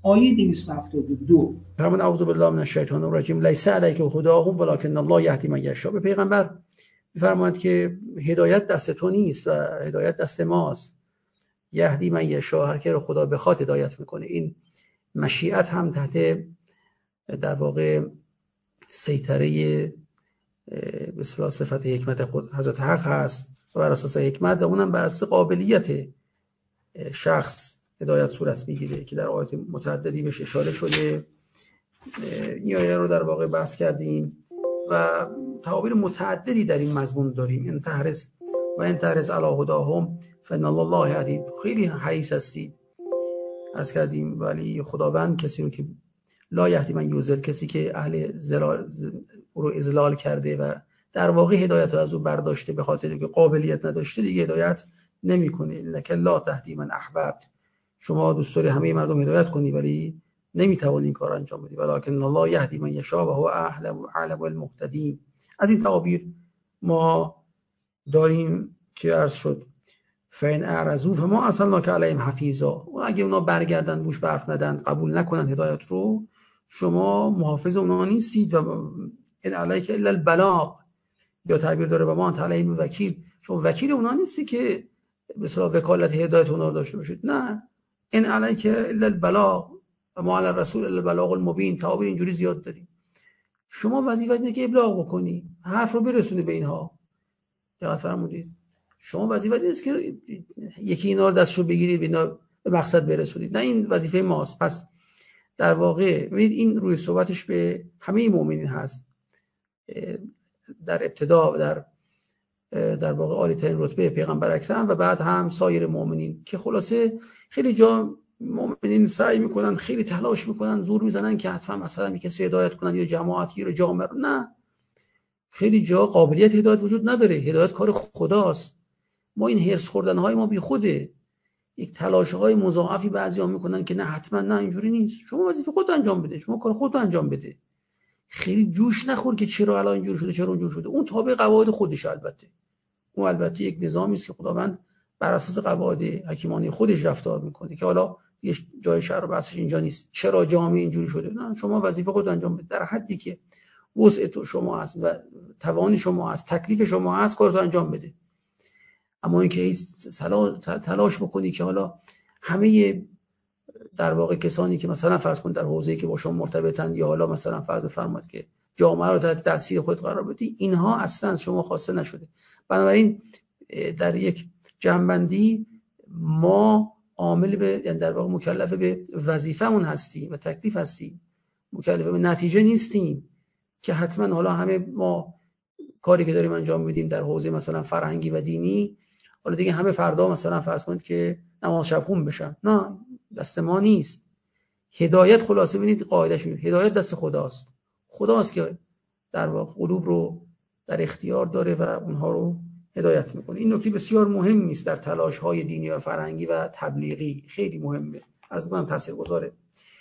آیه 272 فرمان اعوذ بالله من الشیطان الرجیم لیس علیک هداهم ولکن الله یهدی من یشاء. به پیغمبر می‌فرماید که هدایت دست تو نیست و هدایت دست ماست. یهدی من یشاء، هر کی رو خدا بخواد هدایت میکنه. این مشیت هم تحت در واقع سیطره به اصطلاح صفت حکمت خود حضرت حق هست و بر اساس حکمت و اونم بر اساس قابلیت شخص هدایت صورت میگیره که در آیات متعددی بهش اشاره شده. این آیه رو در واقع بحث کردیم و تعابیر متعددی در این مضمون داریم. ان تحرص علی هداهم فان الله یهدی. خیلی حریص هستید عرض کردیم، ولی خداوند کسی رو که لا یهدی من یضل، کسی که اهل ضلال رو اضلال کرده و در واقع هدایت رو از او برداشته به خاطر که قابلیت نداشته، دیگه هدایت نمیکنه. لکن لا تهدی من احببت، شما دوست داری همه مردم هدایت کنی ولی نمیتوانی این کار انجام بدی. ولکن الله یهدی من یشاء و هو اعلم المهتدین. از این تعابیر ما داریم که عرض شد فین اعرضوا فما ارسلناک علیهم حفیظا. و اگه اونا برگردن گوش به حرف ندن، قبول نکنن هدایت رو، شما محافظ اونا نیستید. و ان علیک الا البلاغ، یا تعبیر داره و ما انت علیهم وکیل، شما وکیل اونا نیستی که به اصطلاح وکالت هدایت اونا رو داشته باشید. نه، ان علیک الا البلاغ و ما علی الرسول الا البلاغ المبین. تعابیر اینجوری زیاد داریم. شما وظیفت اینه که ابلاغ بکنی، حرف رو برسونی به اینها. دقت فرمودید؟ شما وظیفت نیست که یکی اینا رو دستشو بگیرید به مقصد برسونید. نه، این وظیفه ماست. پس در واقع ببینید این روی صحبتش به همه مؤمنین هست، در ابتدا و در واقع عالی ترین رتبه پیغمبر اکرم و بعد هم سایر مؤمنین، که خلاصه خیلی جا مؤمنین سعی میکنن، خیلی تلاش میکنن، زور میزنن که حتما مثلا کسی هدایت کنن یا جماعتی یا جامعه. نه، خیلی جا قابلیت هدایت وجود نداره. هدایت کار خداست. ما این هرس خوردن های ما بی خوده. یک تلاش های مضاعفی بعضیا میکنن که نه حتما، نه اینجوری نیست. شما وظیفه خودت انجام بده، شما کار خودت انجام بده. خیلی جوش نخور که چرا الان اینجوری شده، چرا اونجوری شده. اون تابع قواعد خودش. البته یک نظامی است که خداوند بر اساس قواعد حکیمانه خودش رفتار میکنه که حالا یه جای شرع و بحثش اینجا نیست. چرا جامعه اینجوری شده؟ نه، شما وظیفه خودت انجام بده در حدی که وسع تو شما هست و توان شما هست، تکلیف شما هست، کارتو انجام بده. اما اینکه تلاش بکنی که حالا همه در واقع کسانی که مثلا فرض کن در حوزه‌ای که با شما مرتبطن، یا حالا مثلا فرض فرمایید که جامعه رو تحت تاثیر خود قرار بدی، اینها اصلا شما خواسته نشده. بنابراین در یک جنبندی ما عامل به، یعنی در واقع مکلف به وظیفمون هستیم و تکلیف هستیم، مکلف به نتیجه نیستیم که حتما حالا همه ما کاری که داریم انجام میدیم در حوزه مثلا فرهنگی و دینی، حالا دیگه همه فردا مثلا فرض کنید که نماز شب خون بشن. نه، دست ما نیست. هدایت خلاصه ببینید قاعده‌اش اینه، هدایت دست خداست که در واقع قلوب رو در اختیار داره و اونها رو هدایت میکنه. این نکته بسیار مهمی است در تلاش‌های دینی و فرهنگی و تبلیغی، خیلی مهمه، عرض می‌کنم تاثیرگذاره.